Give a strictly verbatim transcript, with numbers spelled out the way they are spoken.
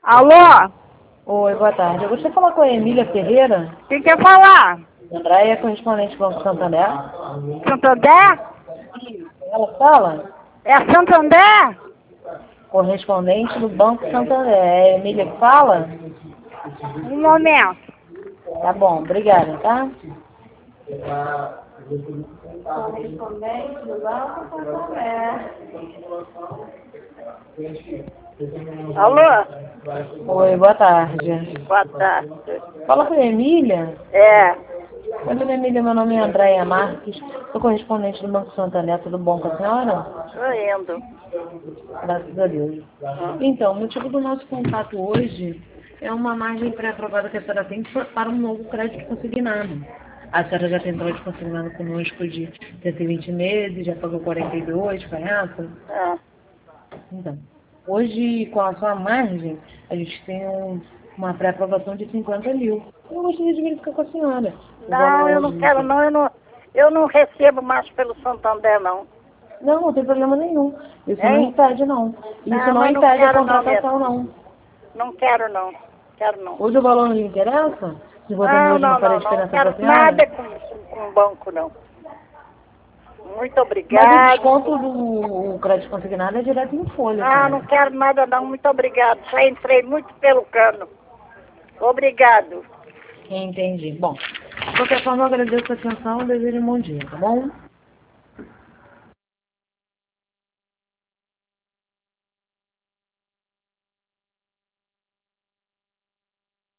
Alô? Oi, boa tarde. Eu gostaria de falar com a Emília Ferreira. Quem quer falar? Andréia, correspondente do Banco Santander. Santander? Ela fala? É Santander? Correspondente do Banco Santander. É a Emília que fala? Um momento. Tá bom, obrigada, tá? Correspondente do Banco Santander. Alô? Oi, boa tarde. Boa tarde. Fala com a Emília? É. Oi, dona Emília, meu nome é Andréia Marques. Sou correspondente do Banco Santander. Tudo bom com a senhora? Tô indo. Graças a Deus. Então, o motivo do nosso contato hoje é uma margem pré-aprovada que a senhora tem para um novo crédito consignado. A senhora já tem crédito consignado conosco de cento e vinte meses, já pagou quarenta e dois, correto? É. Então, hoje, com a sua margem, a gente tem um, uma pré-aprovação de cinquenta mil. Eu gostaria de verificar com a senhora. O Não, valor eu não de- quero não. Eu não, eu não recebo mais pelo Santander, não. Não, não tem problema nenhum. Isso não Hein? impede, não. Isso Não, não mas não impede a quero não contratação, não. Não quero não. Quero não. Hoje o valor não lhe interessa? Se você Não, hoje não não, faria não, não. diferença para a Quero senhora? nada com, com banco, não. Muito Mas o obrigado. desconto do crédito consignado é direto em folha. Ah, cara. não quero nada não. Muito obrigado. Já entrei muito pelo cano. Obrigado. Entendi. Bom, de qualquer forma, eu agradeço a atenção e desejo um bom dia, tá bom?